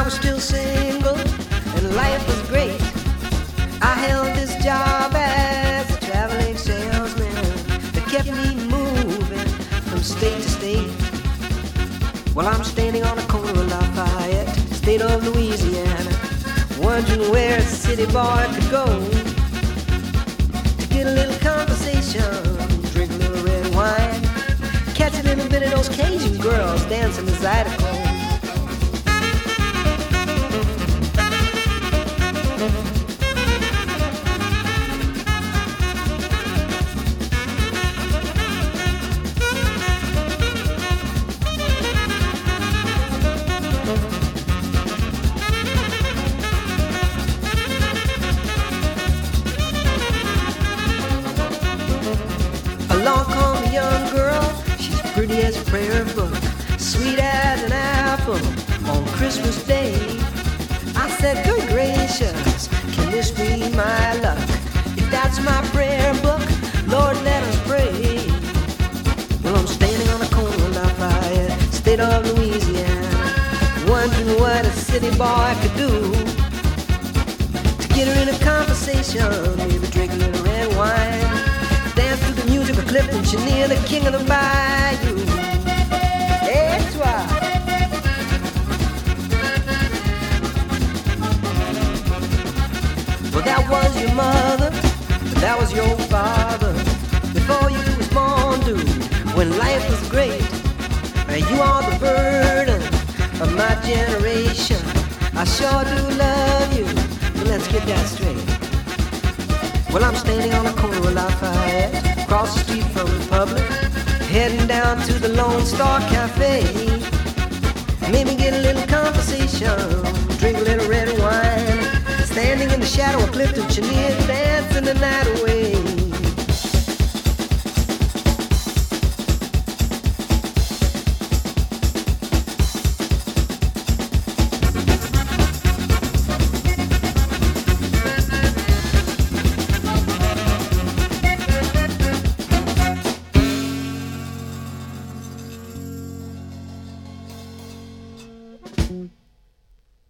was still single and life was great. I held this job as a traveling salesman that kept me moving from state to state. Well, I'm standing on the corner of Lafayette, state of Louisiana, wondering where a city boy could go to get a little conversation, drink a little red wine, catch a little bit of those Cajun girls dancing the Zydeco. Along come a young girl, she's pretty as a prayer book, sweet as an apple on Christmas Day. I said, good gracious, can this be my luck? If that's my prayer book, Lord, let us pray. Well, I'm standing on the corner of Lafayette, state of Louisiana, wondering what a city boy could do to get her in a conversation, maybe drink a little red wine, dance to the music of Clifton Chenier, the king of the bayou. That's why. Well, that was your mother, that was your father, before you was born, dude, when life was great. You are the burden of my generation. I sure do love you, but let's get that straight. Well, I'm standing on the corner of Lafayette, across the street from Republic, heading down to the Lone Star Cafe. Maybe get a little conversation, drink a little red wine, standing in the shadow of Clifton Chenier, dancing the night away.